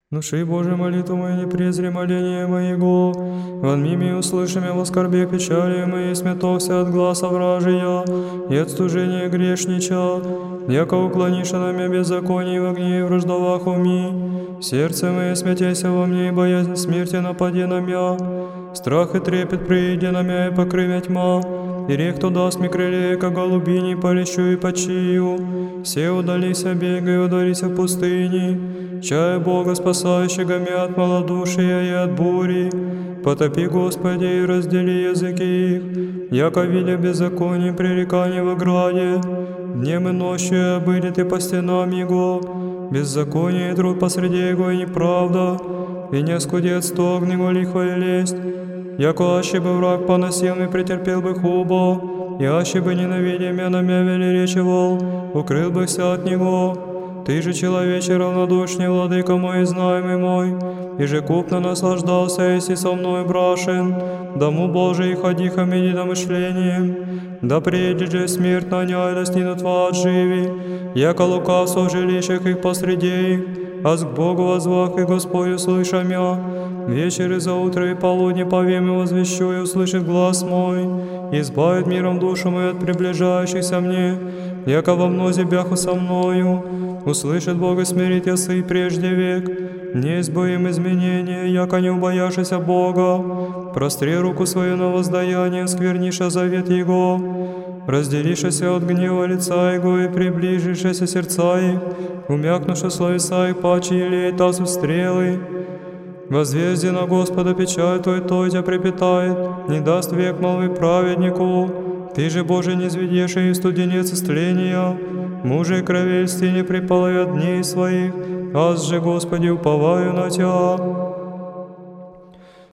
Души Божией молитву мою, не презри моление моего. Вонми ми услышим я в скорбе печали моей, сметовся от гласа вражия и от стужения грешнича. Яко уклонишь на меня беззаконие, в огне и враждовах уми. Сердце мое смятейся во мне, и боязнь смерти напади на меня. Страх и трепет прииди на меня, и покрывя тьма. И рек кто даст мне крылья, как голубини, полещу и почию. Все удалися, бегай, ударися в пустыне. Чая Бога, спасающего меня от малодушия и от бури. Потопи, Господи, и раздели языки их, яко видя беззаконие пререкание в ограде. Днем и ночью будет и по стенам его, беззаконие и труд посреди его и неправда, и не скудет стог, него лихо и лесть. Яко аще бы враг поносил и претерпел бы хубо, и аще бы ненавидя меня на меня велеречивал, укрыл бы вся от него. Ты же, человече равнодушный, владыка мой, знаемый мой, и же купно наслаждался, если со мной брашен, дому Божий ходи хамиди домышлением, да прежде же смерть наняй, достигнут вас живи, яко лукавство в жилищах их посреди их, аз к Богу возвах и Господь услыша мя, вечер и заутро и полудне повем и возвещу, и услышит глаз мой, избавит миром душу мою от приближающихся мне, яко во мнозе бяху со мною, услышит Бог и смирит ясы прежде век, не избоим изменения, яко не убояшися Бога, простри руку свою на воздаяние, скверниша завет Его, разделишася от гнева лица Его и приближишься сердца их, умякнувши словеса их паче елей тазу стрелы. Воззвезди на Господа печаль Твой, той тебя припитает, не даст век молвы праведнику. Ты же, Боже, не зведешь и студенец истления, мужей кровельстве не припалывай от дней своих, аз же, Господи, уповаю на Тебя.